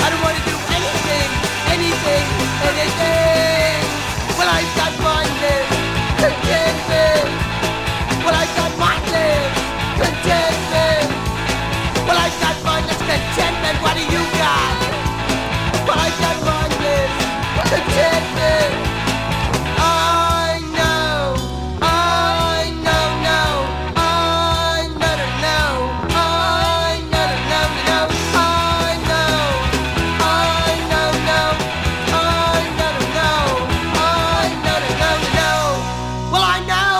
I don't wanna do anything, anything, anything. Well, I've got mindless contentment. Well, I've got mindless contentment. Well, I've got mindless contentment. What do you got? Well, I've got mindless contentment. I know, I know, no, I know, no, I know, no, no, I know, I know, no, I know, no, I know, no, no. Well, I know.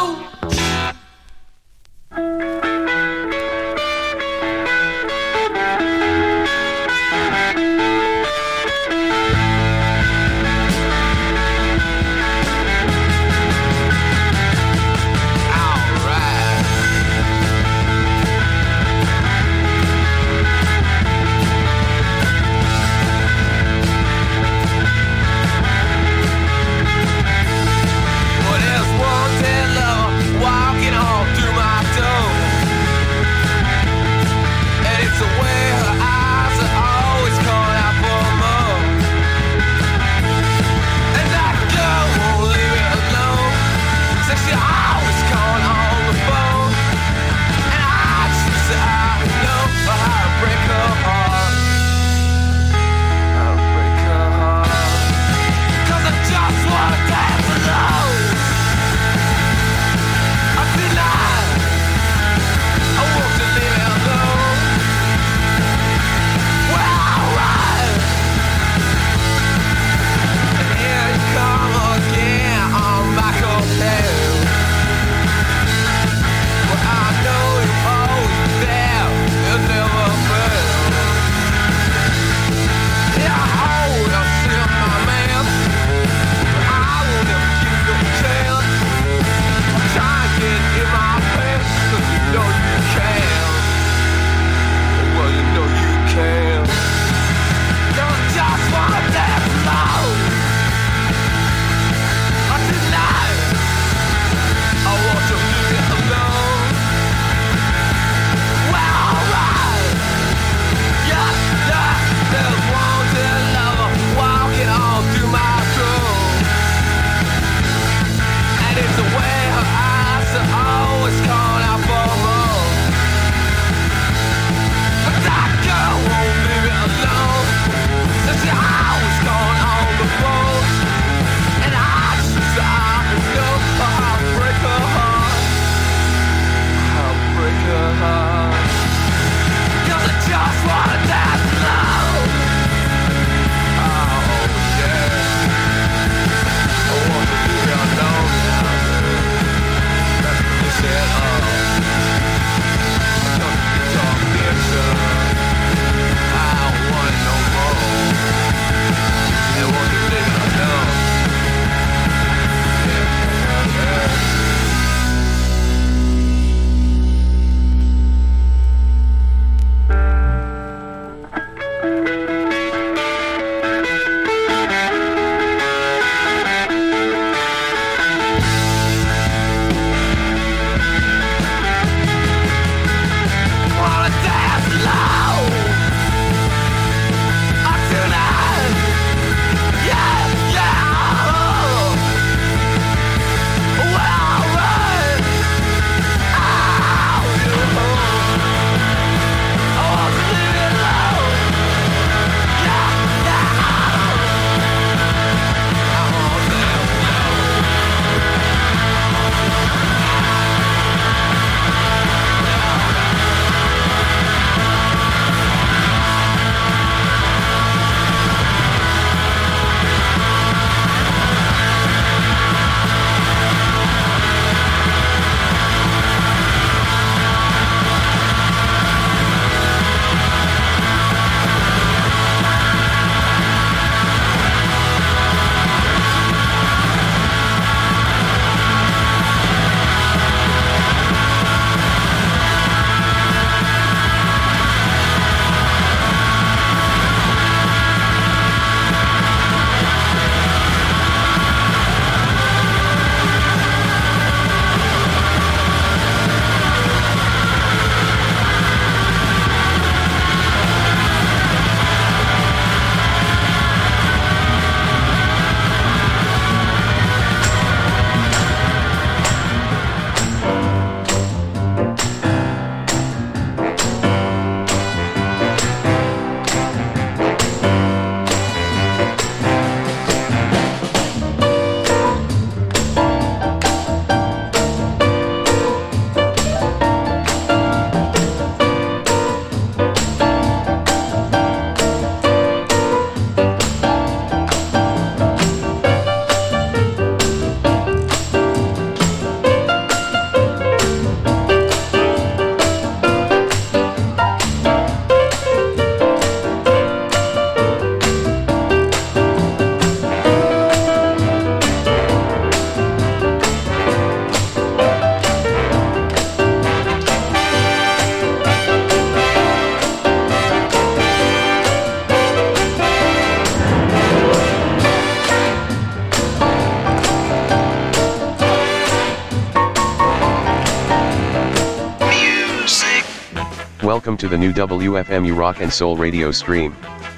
Welcome to the new WFMU Rock and Soul radio stream.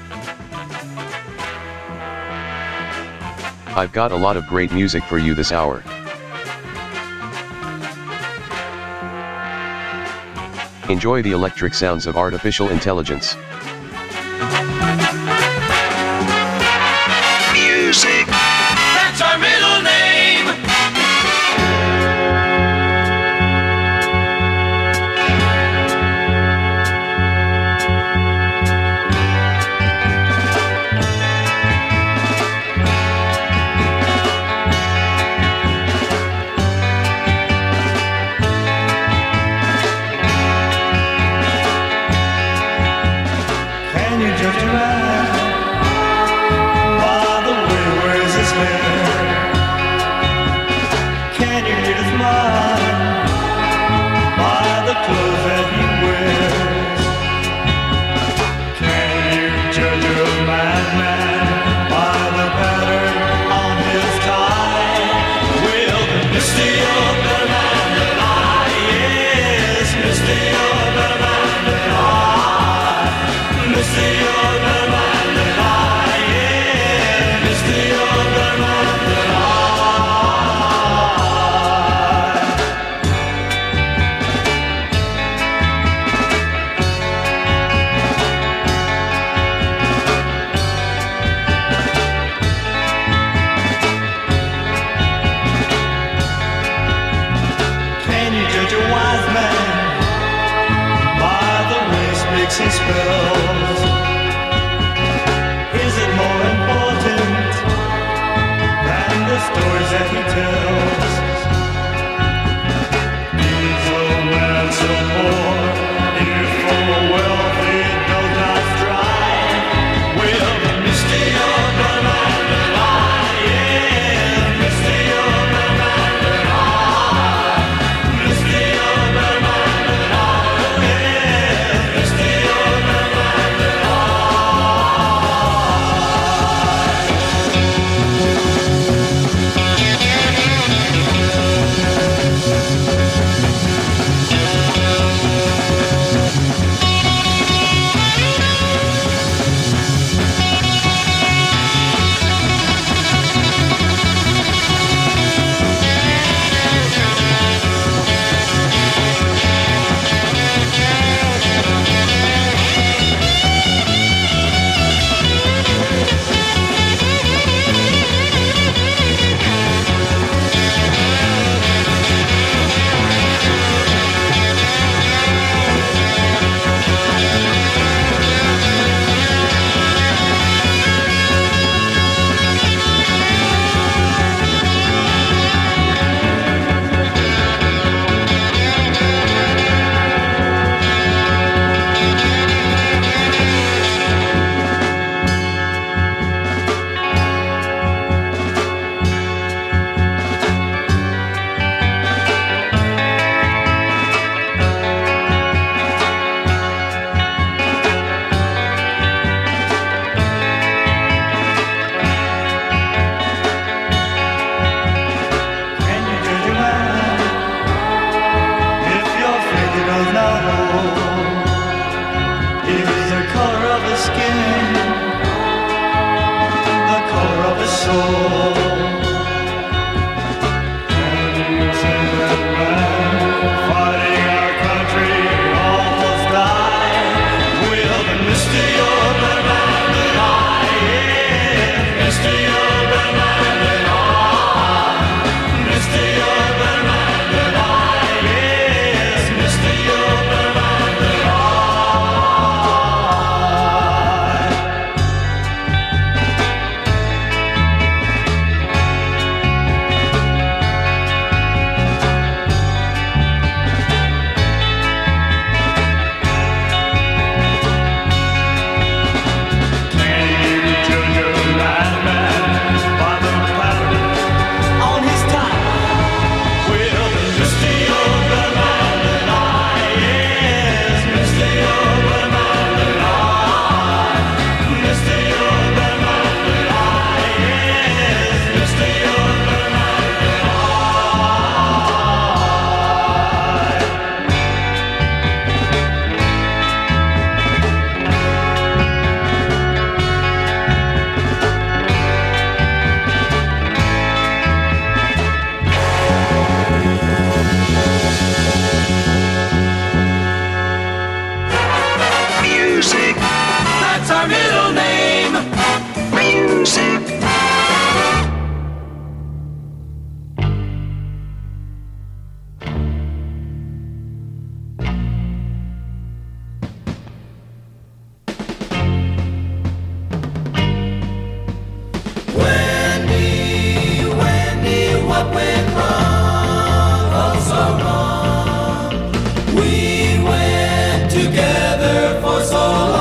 I've got a lot of great music for you this hour. Enjoy the electric sounds of artificial intelligence. Music. That's our middle name. what went wrong, oh so wrong. We went together for so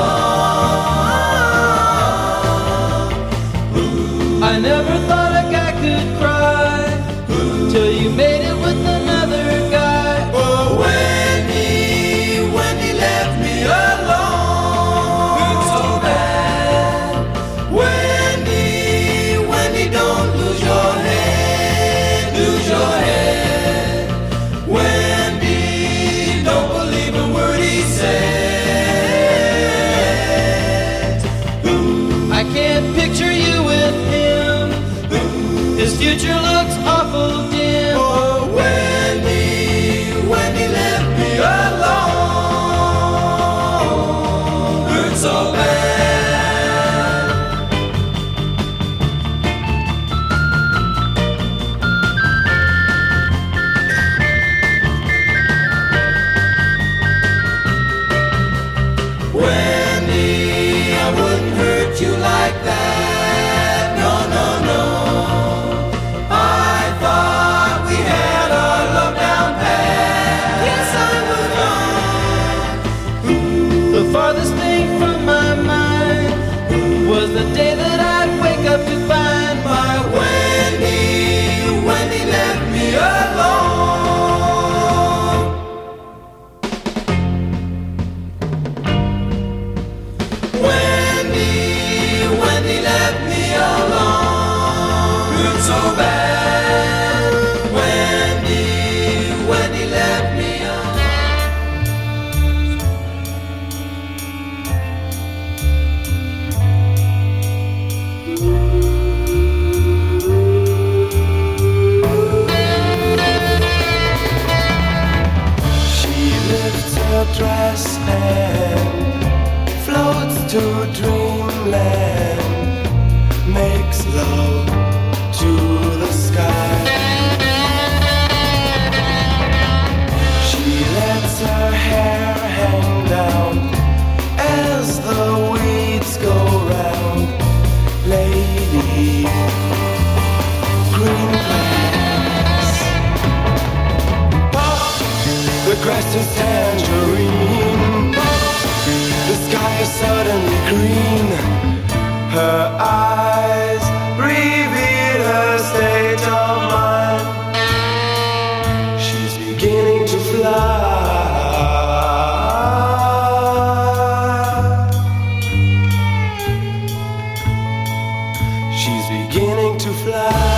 long. I never thought a guy could cry till you made it with another guy. Oh, when he left me alone, it's so bad. When he don't lose your head. When he don't believe a word he said. I can't picture you with him. His future looks awful dim. Oh, when he left me alone, hurt so bad. Wendy, I wouldn't hurt you like that. No, no, no. I thought we had our love down pat. Yes, I would. The farthest thing from my mind was the day that I'd wake up to find my Wendy left me alone. Wendy left me alone. Hurt so bad. Wendy left me alone. She lifts her dress and floats to dreamland, makes love to the sky. She lets her hair hang down as the weeds go round. Lady, green grass. Pop, the grass is tangerine. The sky is suddenly green. Her eyes reveal her state of mind. She's beginning to fly. She's beginning to fly.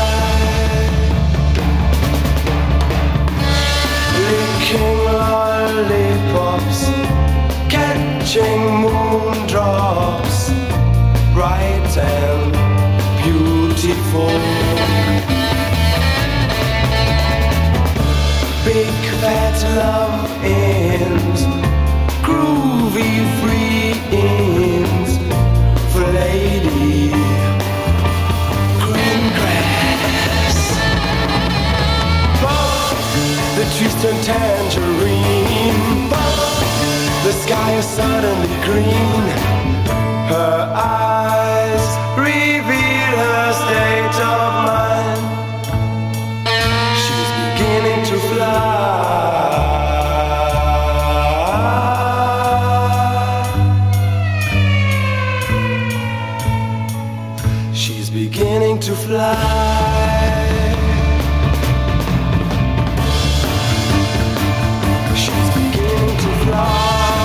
Licking lollipops, catching moondrops, bright and beautiful. Big fat love ends, groovy free ends for lady. Green grass. Pop, the trees turn tangerine. Pop, the sky is suddenly green. Her eyes reveal her state of mind. She's beginning to fly. She's beginning to fly. She's beginning to fly.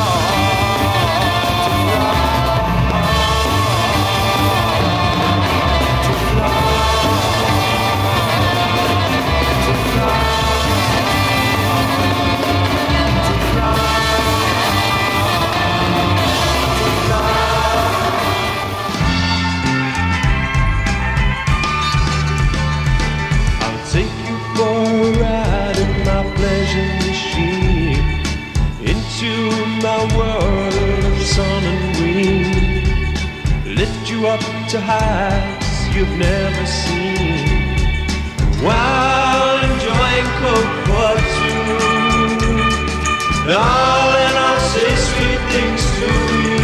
Up to heights you've never seen, while enjoying Coke for two. Darling, I'll say sweet things to you.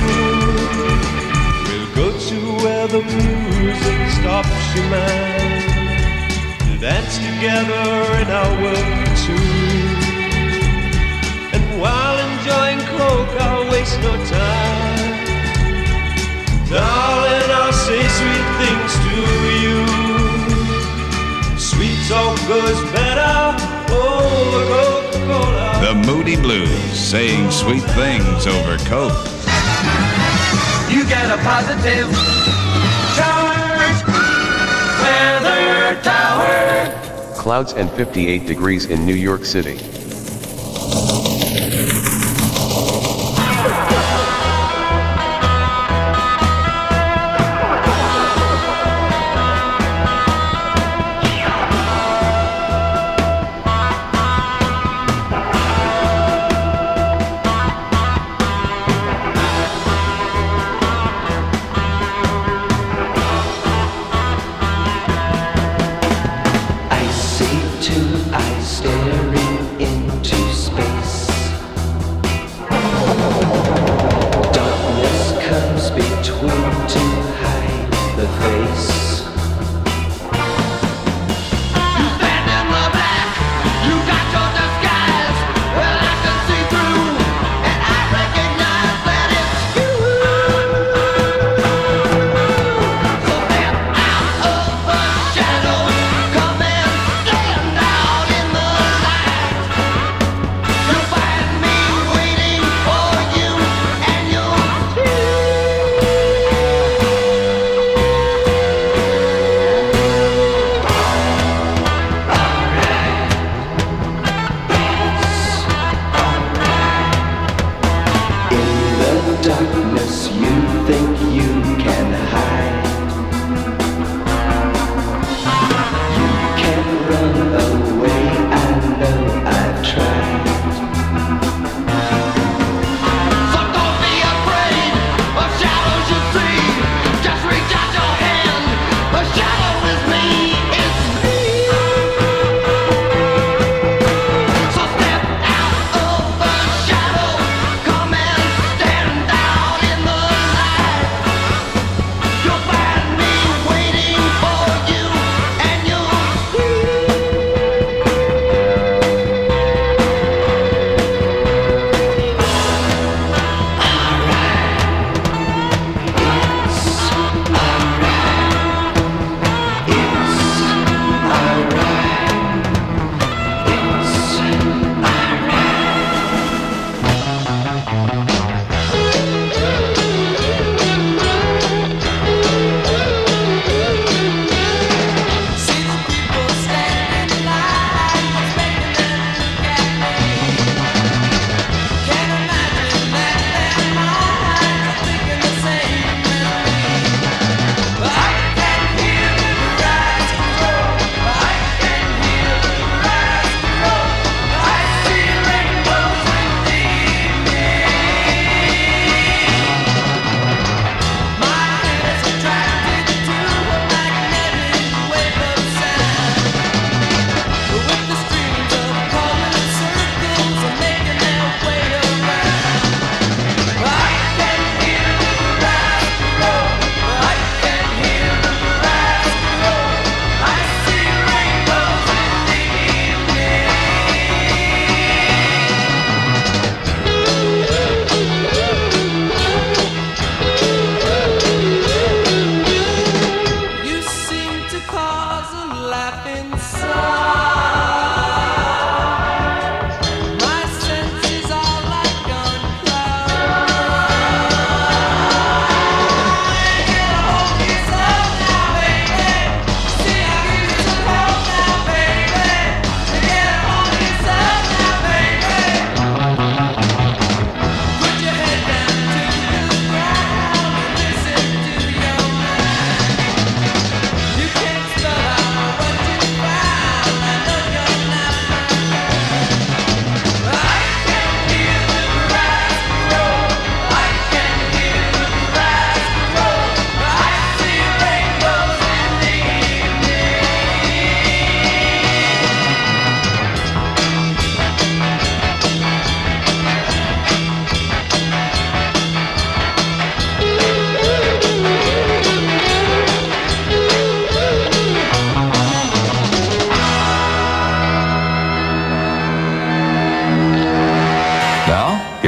We'll go to where the music stops your mind. dance together in our world too. And while enjoying coke, I'll waste no time. Darling, I'll say sweet things to you. Sweet talk goes better over Coca-Cola. The Moody Blues, saying sweet things over Coke. You get a positive charge. Weather Tower. Clouds and 58 degrees in New York City. Staring in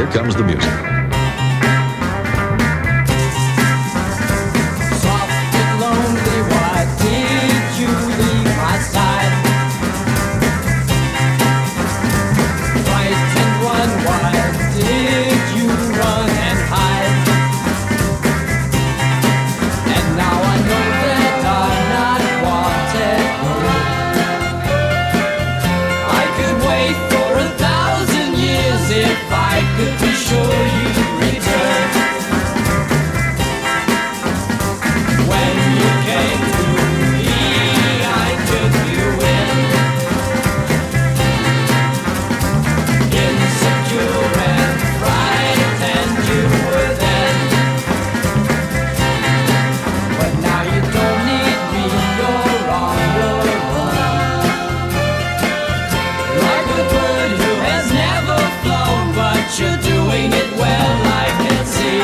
comes the music. Soft and lonely, why did you leave my side? Frightened one, why did you run and hide? And now I know that I'm not wanted. I could wait for 1,000 years if I could be sure you'd return. When you came to me, I took you in. Insecure and frightened you were then. But now you don't need me, you're on your own. Like a bird who has never flown, but you're doing it well, I can see.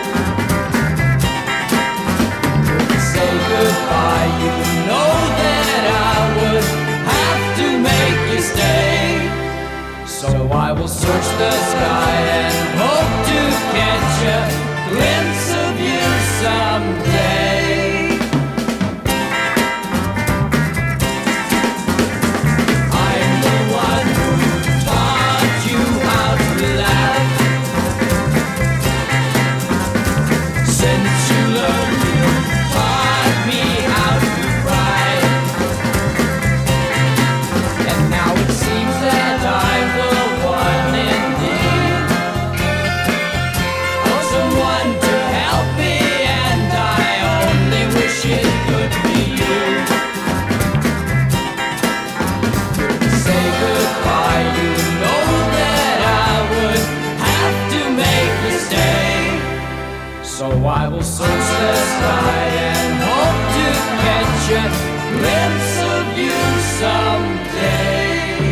Say goodbye, you know that I would have to make you stay. So I will search the sky and hope to catch a glimpse of you someday. I'm the one who taught you how to laugh. Since you learned, you taught me how to cry. And now it seems that I'm the one in need of someone to help me, and I only wish it could be you. Say goodbye, you know that I would have to make you stay. So I will search the sky and hope to catch a glimpse of you someday.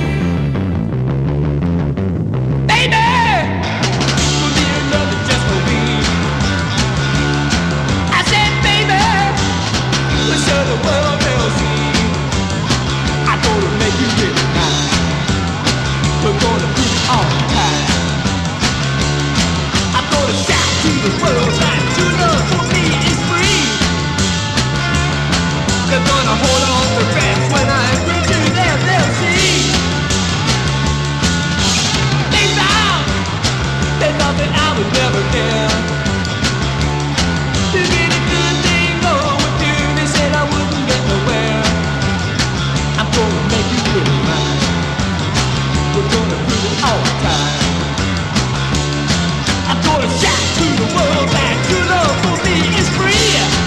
Baby! Will be another just for me. I said, baby, we'll show the world they'll see. I'm gonna make you really nice. We're gonna do it all the time. I'm gonna shout to the world that true love for me is free. They're gonna hold on to fast when I bring to them, they'll see. They found there's nothing I would never care. There's any good thing going with you, they said I wouldn't get nowhere. I'm gonna make you really mine. We're gonna do it all the time. I'm gonna shout to the world that true love for me is free.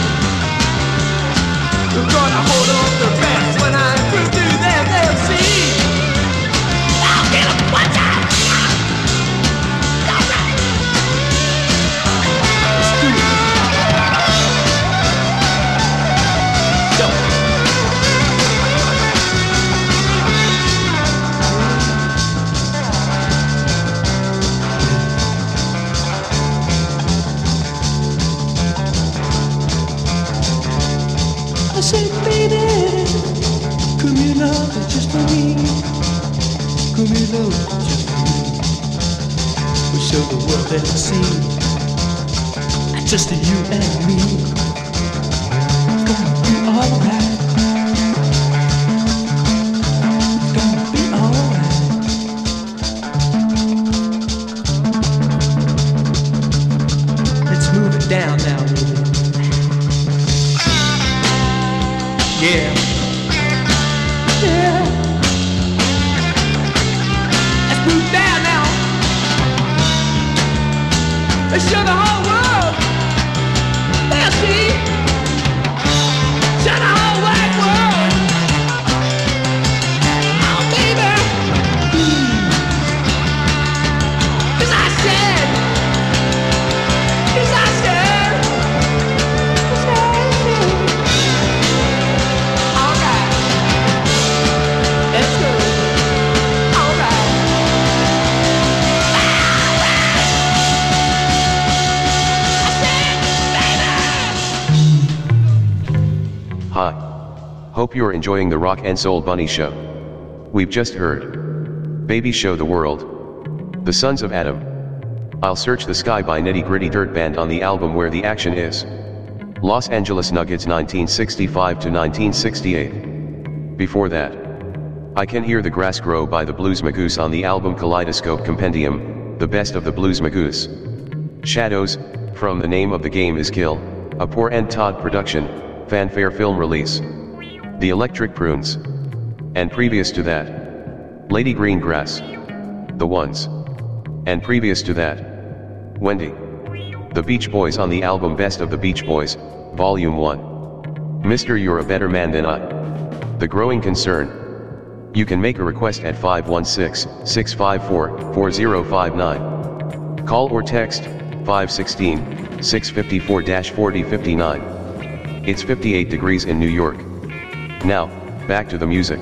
We're gonna hold on to fast when I prove to them they'll see. I'll get 'em one time. All right. Let's do it. Go. I said, baby, come here, love, just for me. Come here, love, just for me. We'll show the world that I see. Just you and me. It's gonna be alright. It's gonna be alright. Let's move it down now, baby. Yeah. Yeah. Let's move down now. Let's show the whole world. They'll see. Show the whole wide world. Oh, baby. 'Cause I said. 'Cause I said. 'Cause I said. All right. Let's go. All right. Hi. Hope you're enjoying the Rock and Soul Bunny Show. We've just heard Baby Show the World, The Sons of Adam, I'll Search the Sky by Nitty Gritty Dirt Band on the album Where the Action Is. Los Angeles Nuggets 1965 to 1968. Before that, I Can Hear the Grass Grow by the Blues Magoos on the album Kaleidoscope Compendium, The Best of the Blues Magoos. Shadows, from The Name of the Game is Kill, a Poor and Todd production, fanfare film release. The Electric Prunes. And previous to that, Lady Greengrass. The Ones. And previous to that, Wendy. The Beach Boys on the album Best of the Beach Boys, Volume 1. Mr. You're a Better Man Than I. The Growing Concern. You can make a request at 516-654-4059. Call or text 516-654-4059. It's 58 degrees in New York. Now, back to the music.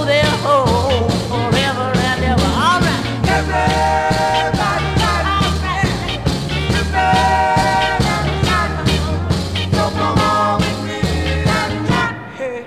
Forever and ever, all right. Everybody,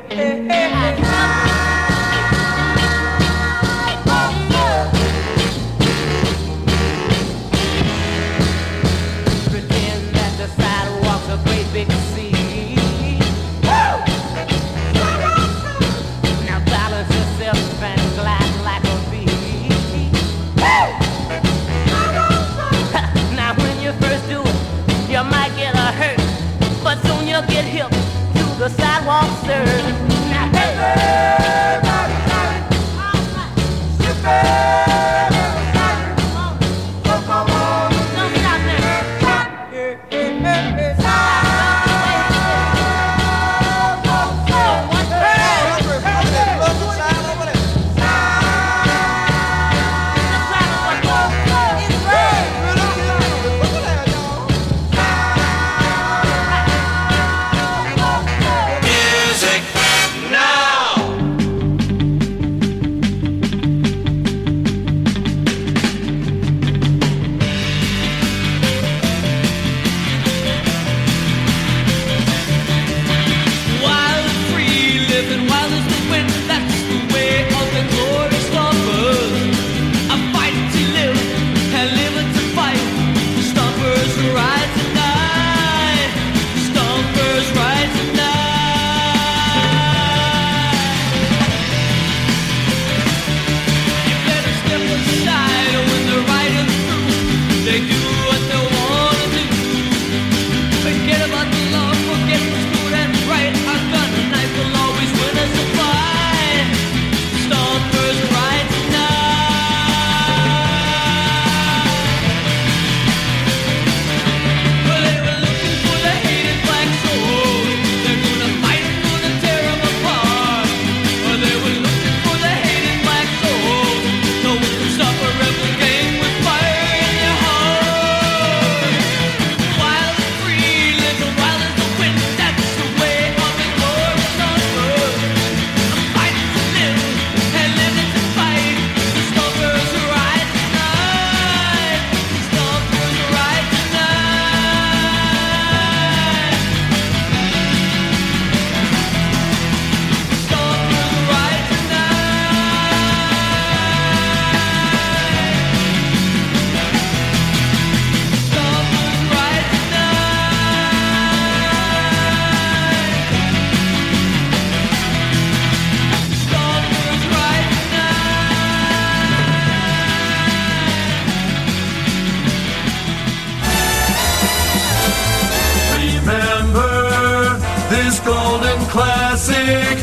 Classic.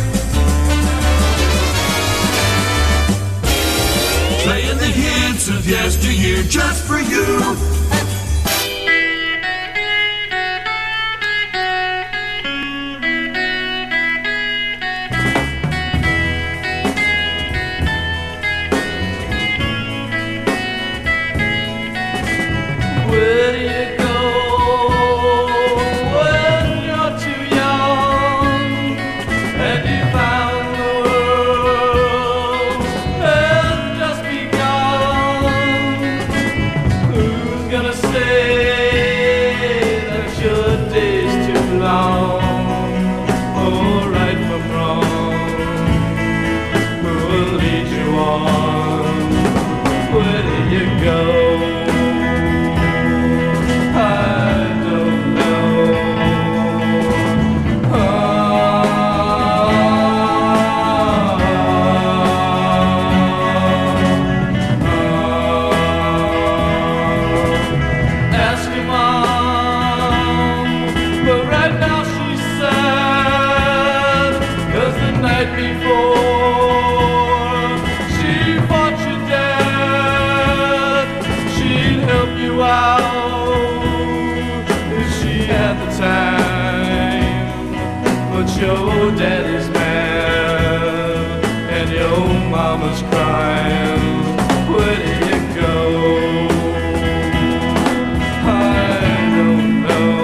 Playing the hits of yesteryear just for you. Your daddy's mad and your mama's crying. Where do you go? I don't know.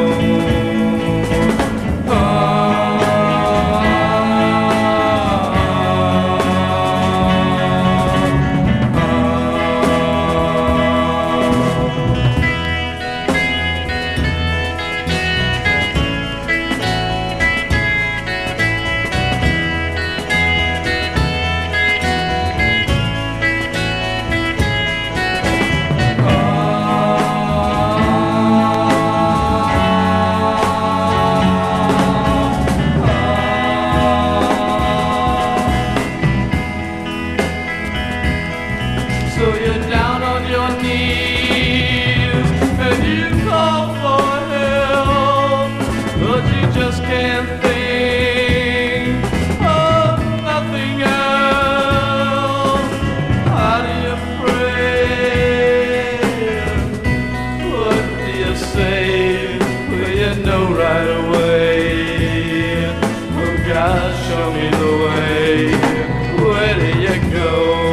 me the way. Where do you go?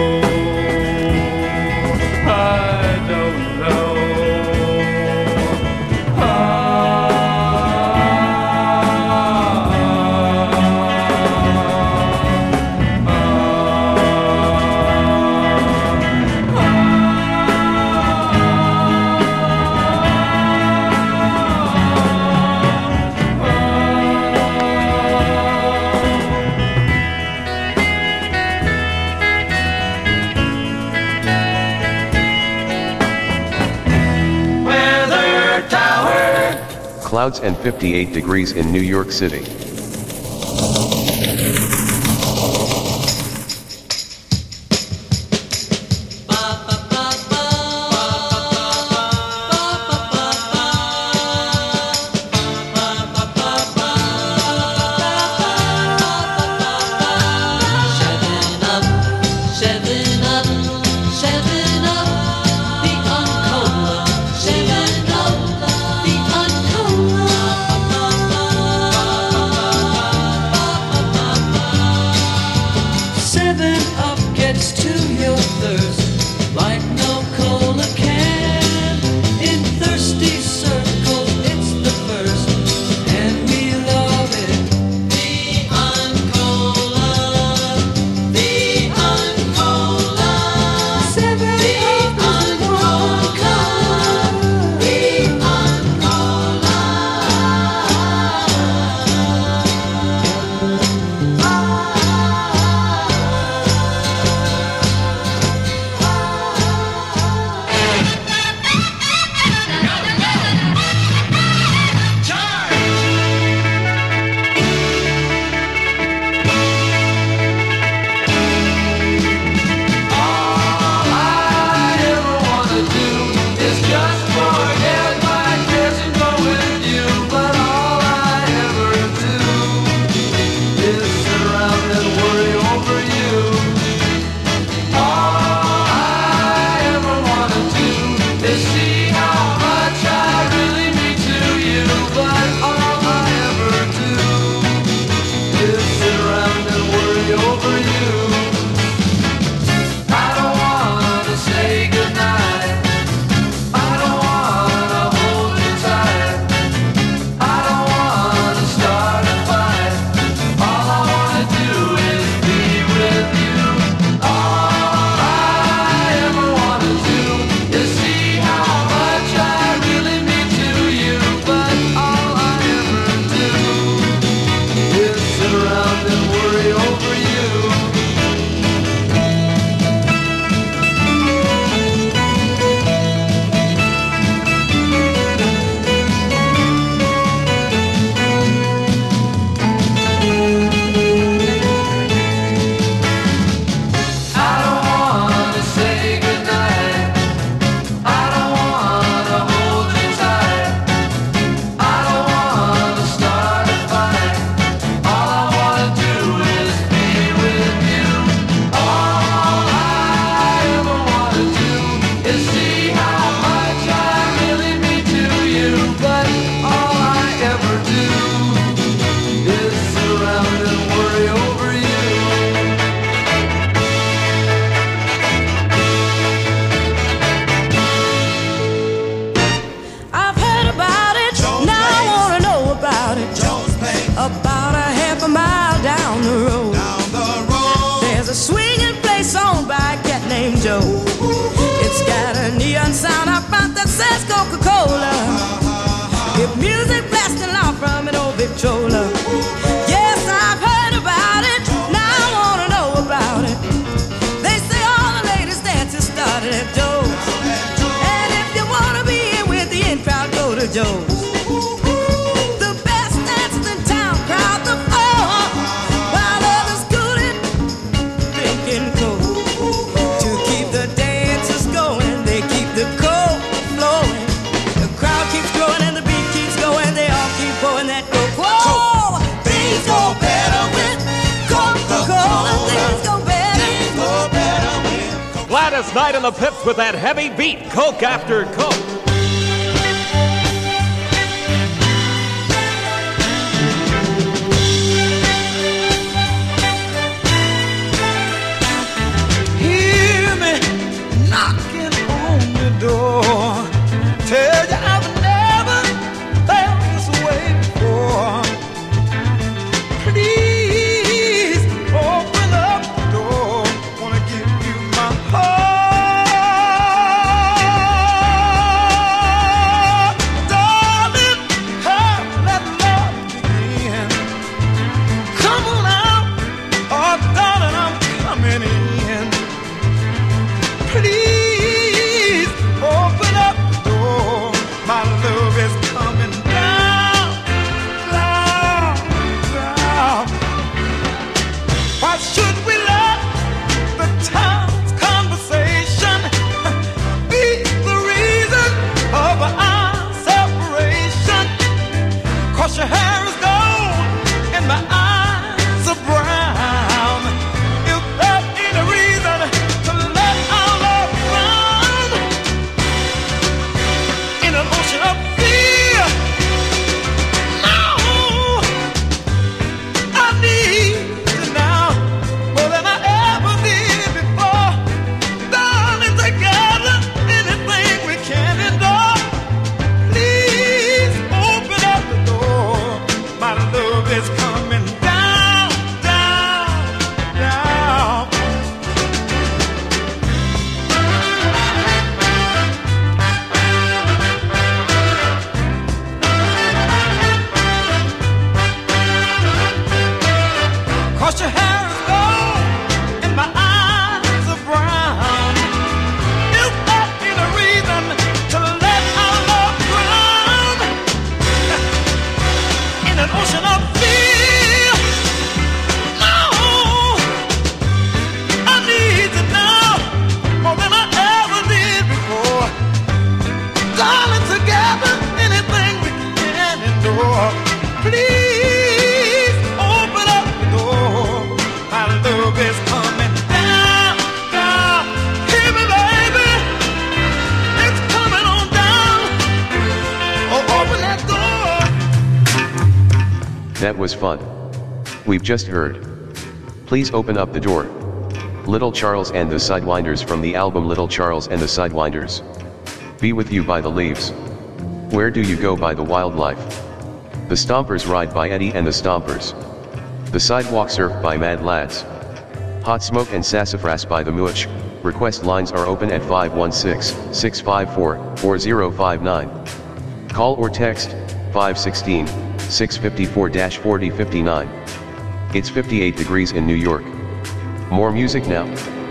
I don't know. Clouds and 58 degrees in New York City. Night on the Pips with that heavy beat, Coke after Coke. 'cause your hair is gold and my eyes are brown. Is that any reason to let our love drown in an ocean of fear? No, I need you now more than I ever did before. Darling, together, anything we can endure. Please open up the door. My love is coming down, down. Hear me, baby. It's coming on down. Oh, open that door. That was fun. We've just heard Please Open Up the Door, Little Charles and the Sidewinders from the album Little Charles and the Sidewinders. Be With You by The Leaves. Where Do You Go by The Wildlife. The Stompers Ride by Eddie and the Stompers. The Sidewalk Surf by Mad Lads. Hot Smoke and Sassafras by The Mooch. Request lines are open at 516-654-4059. Call or text 516-654-4059. It's 58 degrees in New York. More music now.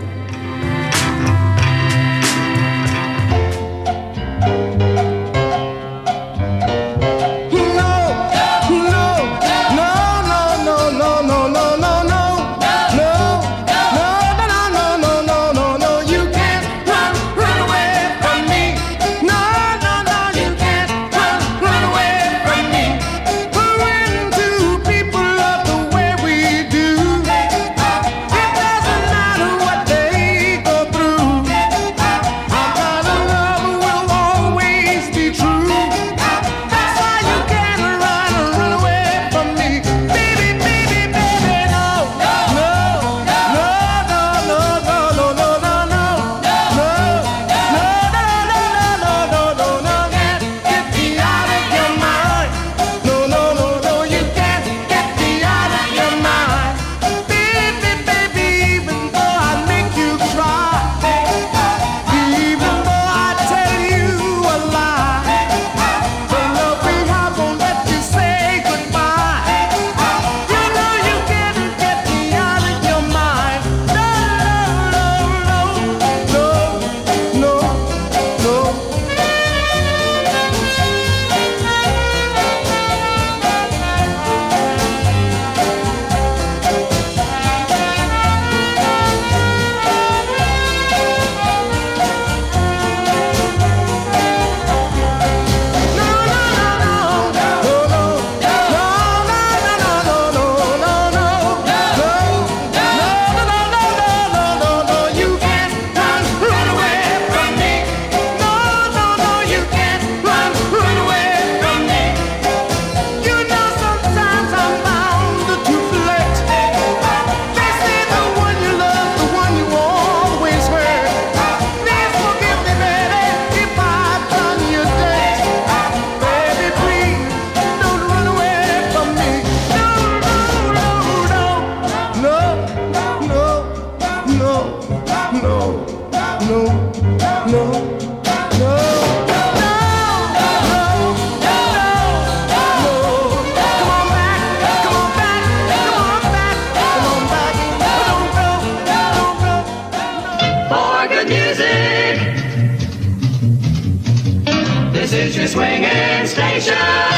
Swinging station.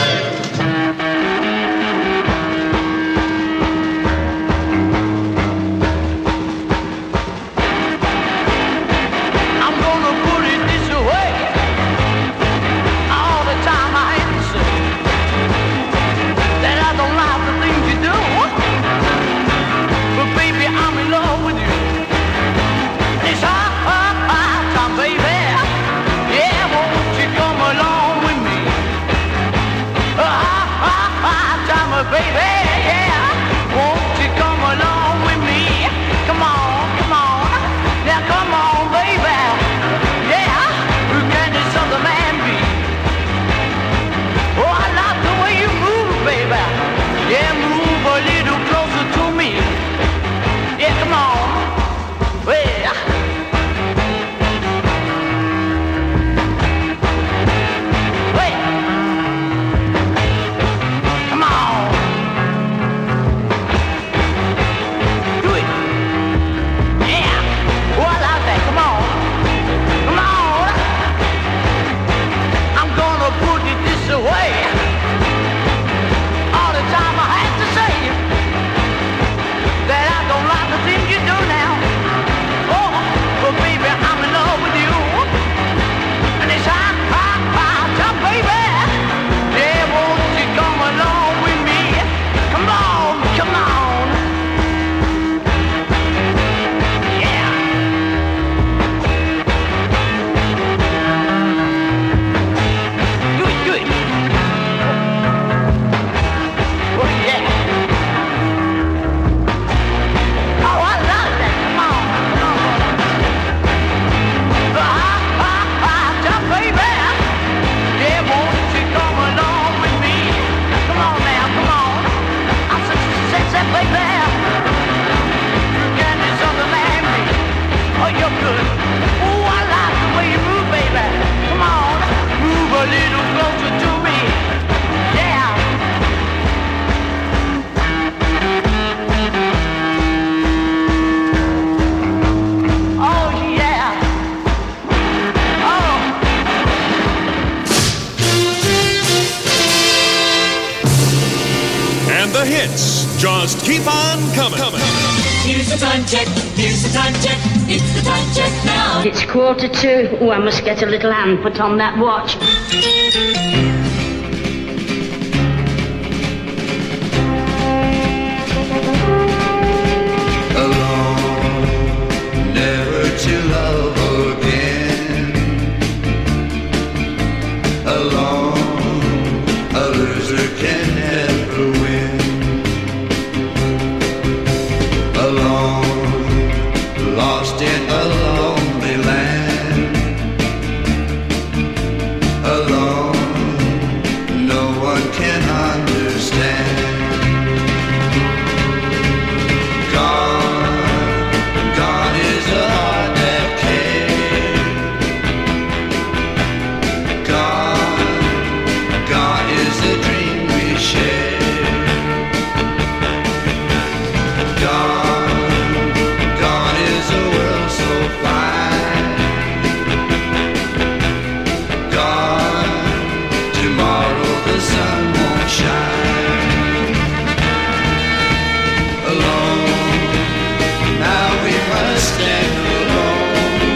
I'm gonna put it this way. All the time I have to say that I don't like the things you do, but baby, I'm in love with you. It's hot time, baby. Yeah, won't you come along with me? just keep on coming. Here's the time check, here's the time check, it's the time check now. It's 2:15. Oh, I must get a little hand put on that watch. Alone, never to love again. Alone, a loser can never win. Alone, lost in a lonely land. Alone, no one can understand. Gone is a heart that cared. Gone is a dream we shared. Gone is a world so fine. Gone, tomorrow the sun won't shine. Alone, now we must stand alone.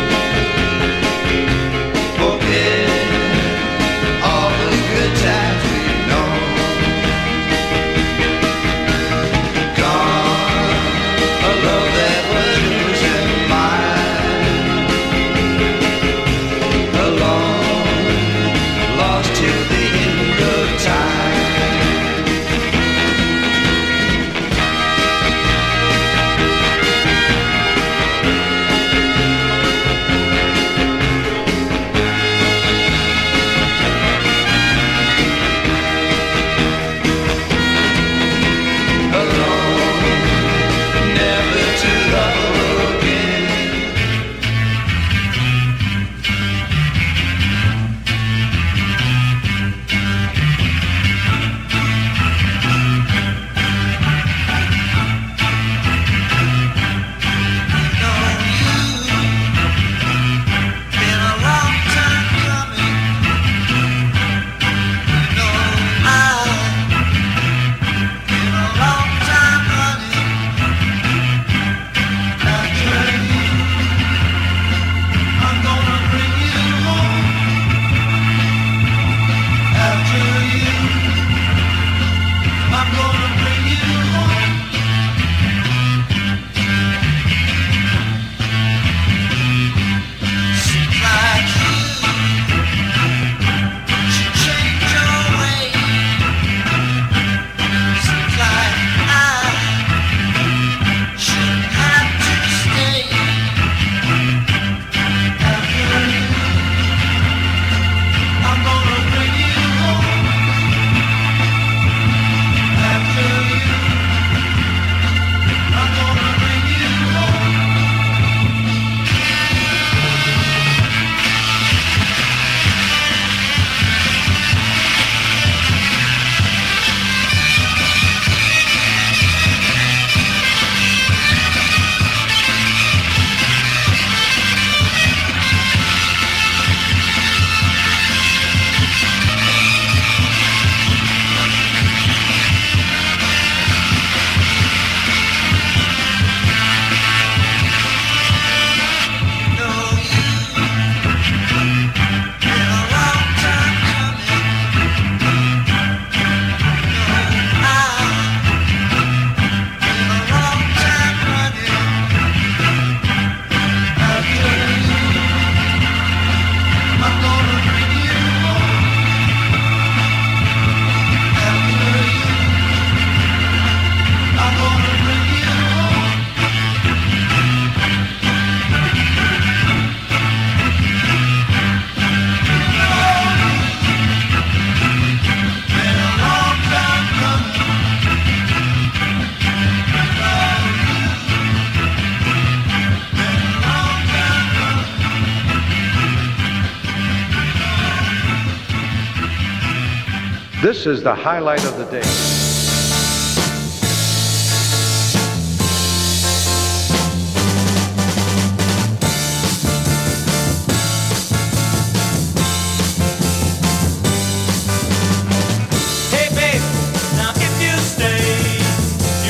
Forget all the good times we've known. Gone, a love that was yours and mine. Alone, lost till the end of time. Alone, never to love again. Been a long time coming. Been a long time running. After you, I'm gonna bring you home. After you, I'm gonna bring you home. Seems like you should change your way. Seems like I should have to stay. After you, I'm gonna bring you home. After you, I'm gonna bring you home. This is the highlight of the day. Hey babe, now if you stay,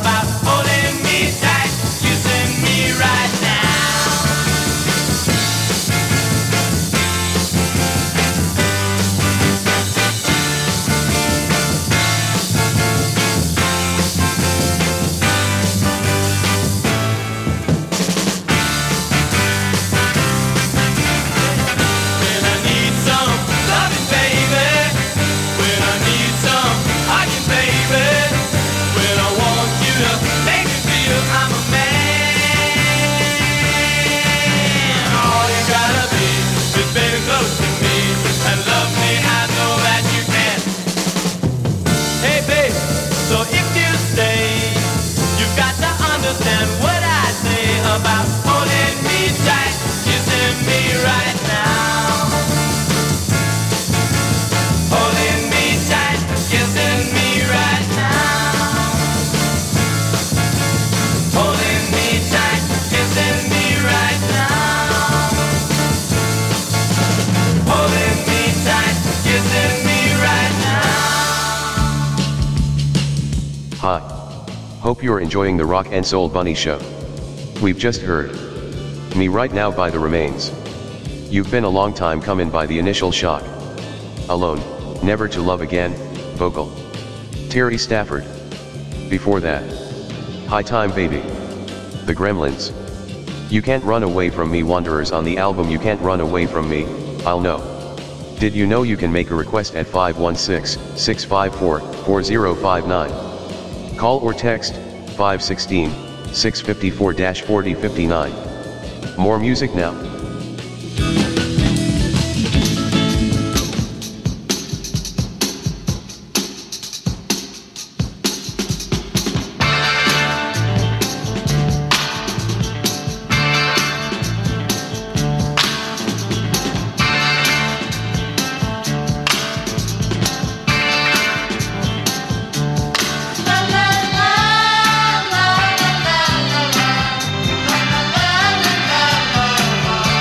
about holding me tight, kissing me right now. Understand what I say about holding me tight, kissing me right now. Holding me tight, kissing me right now. Holding me tight, kissing me right now. Holding me tight, kissing me right now. Hi. Hope you're enjoying the Rock and Soul Bunny Show. We've just heard Me Right Now by The Remains. You've been a long time coming by The Initial Shock. Alone, Never to Love Again, vocal Terry Stafford. Before that, High Time Baby, The Gremlins. You Can't Run Away From Me, Wanderers on the album You Can't Run Away From Me, I'll Know. Did you know you can make a request at 516-654-4059? Call or text 516-654-4059. More music now. La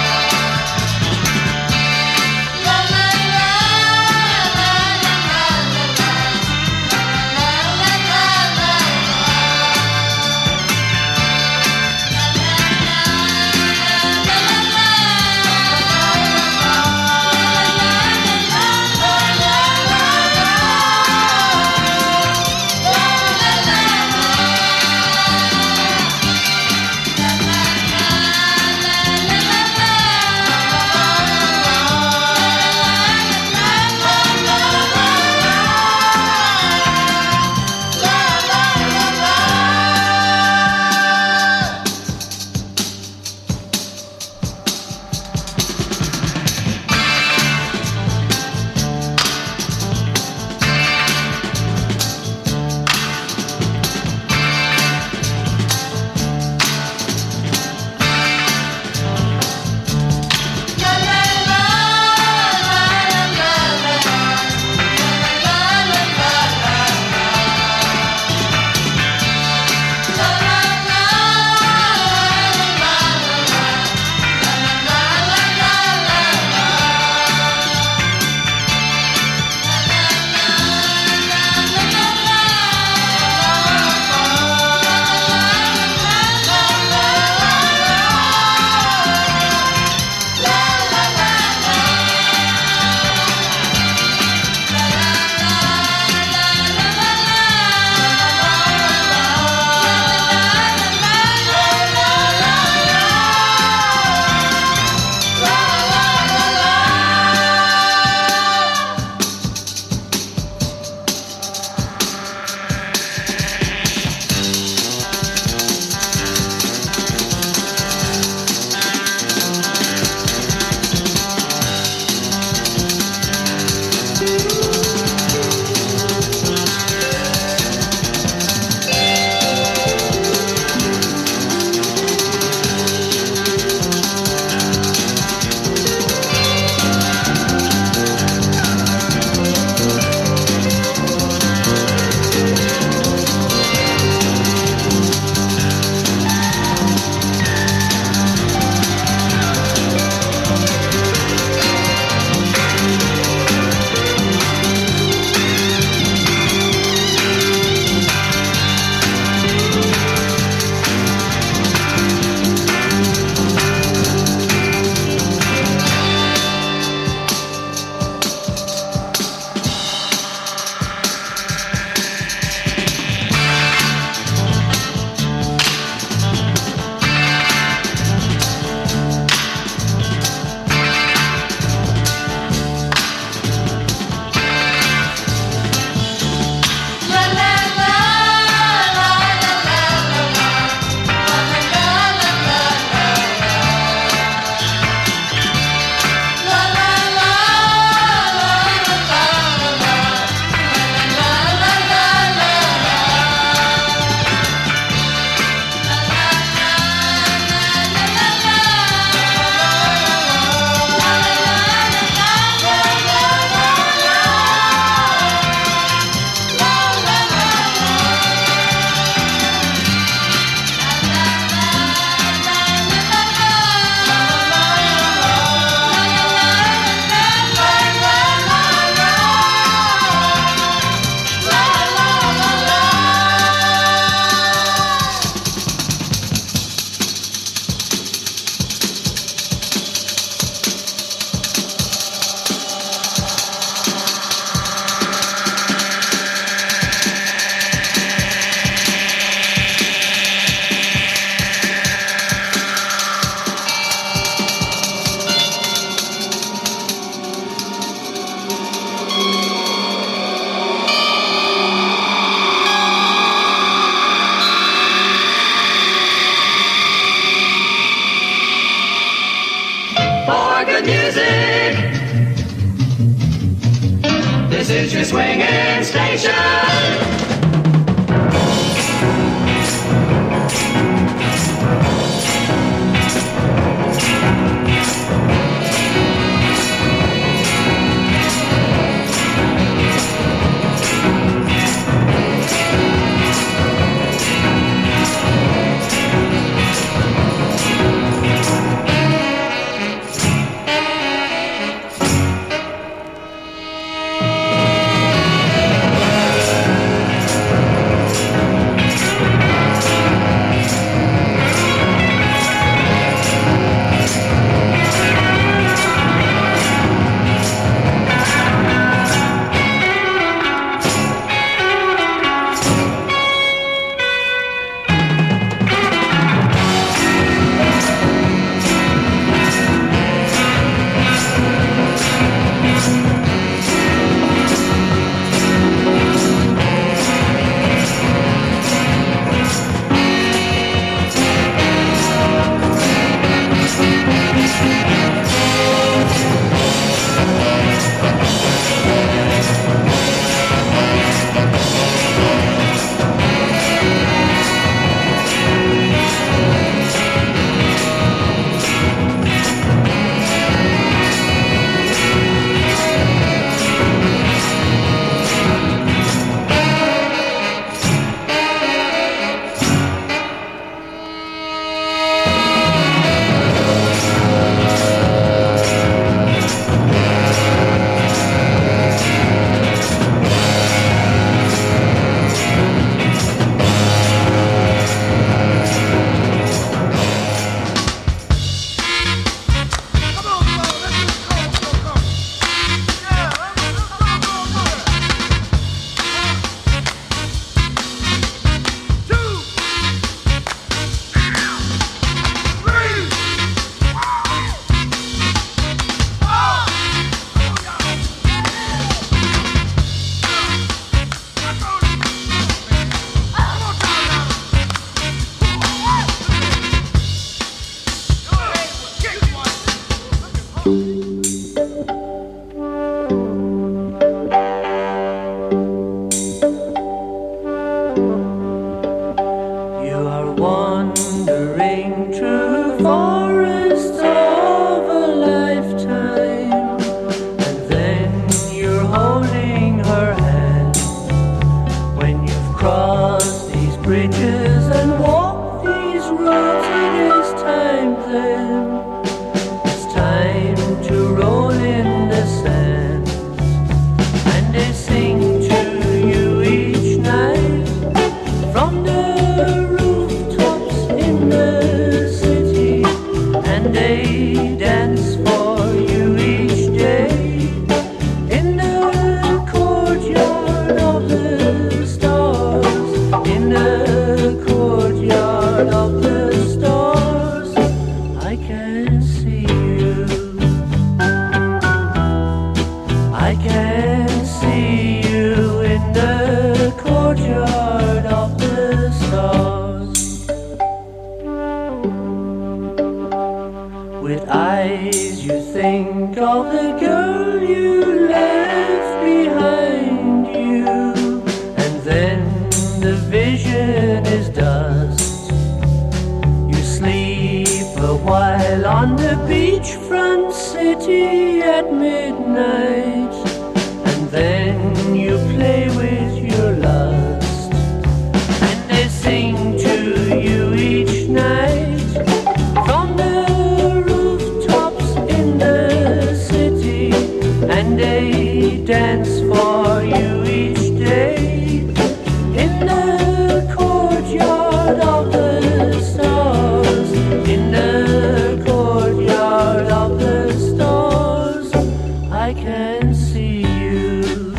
beachfront city at midnight, and then you play with your lust, and they sing to you each night from the rooftops in the city, and they dance for you each day in the courtyard of the stars, in the courtyard of the stars. I can see you,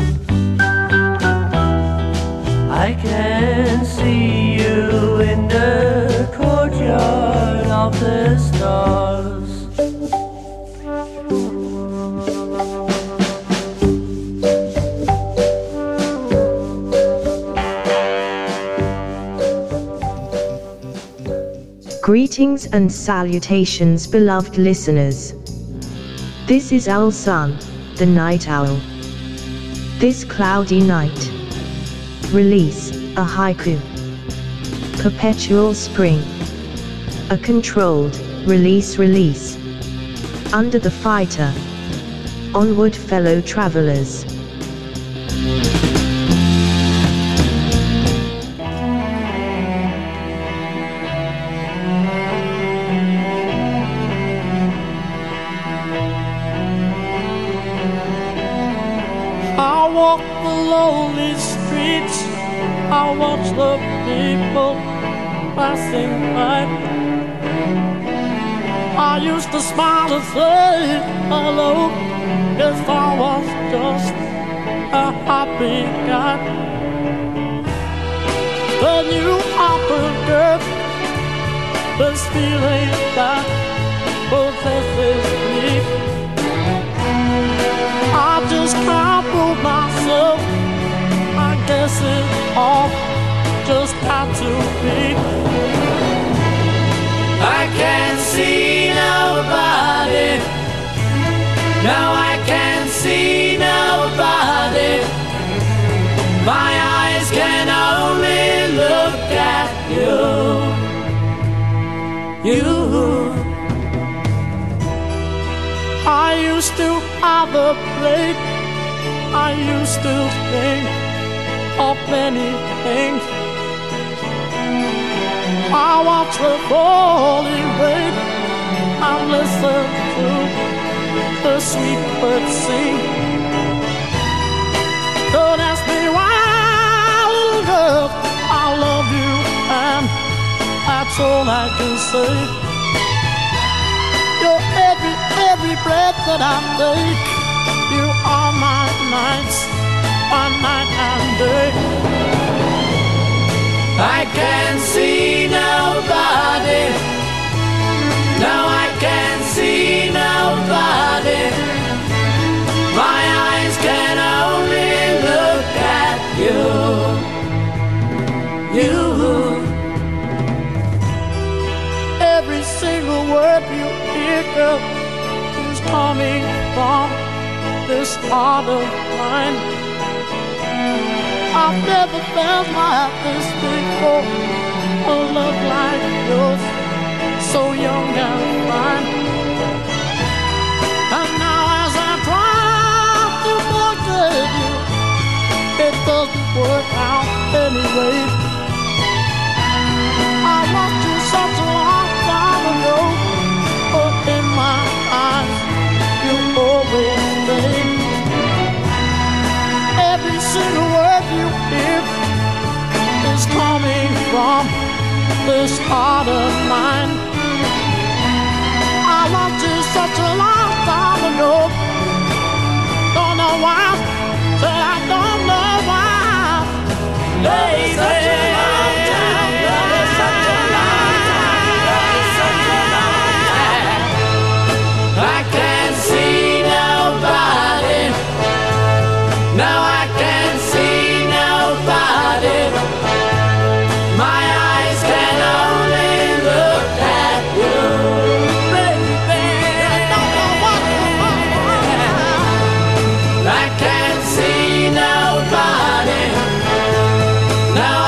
I can see you in the courtyard of the stars. Greetings and salutations, beloved listeners. This is Owl Sun, the night owl. This cloudy night. Release, a haiku. Perpetual spring. A controlled, release. Under the fighter. Onward, fellow travelers. I walk the lonely streets, I watch the people passing by. I used to smile and say hello if I was just a happy guy. Then you offered this feeling that possesses me. I just can't prove myself. I guess it all just had to be. I can't see nobody. No, I can't see nobody. My eyes can only look at you. I used to have a plate. I used to think of many things. I watch the falling rain and listen to the sweet birds sing. Don't ask me why, little girl, I love you, and that's all I can say. You're every breath that I take. You are my nights, my night and day. I can't see nobody. No, I can't see nobody. My eyes can only look at you. Every single word you hear, girl, is coming from this heart of mine. I've never felt like this before. A love like yours, so young and fine. And now as I try to forget you, it doesn't work out anyway. I lost you such a long time ago, but in my eyes you always stay. Every single word you hear is coming from this heart of mine. I loved you such a long time ago. Don't know why, said I don't know why. Lazy. I can't see nobody. No, I can't see nobody. My eyes can only look at you, baby. I can't see nobody. No,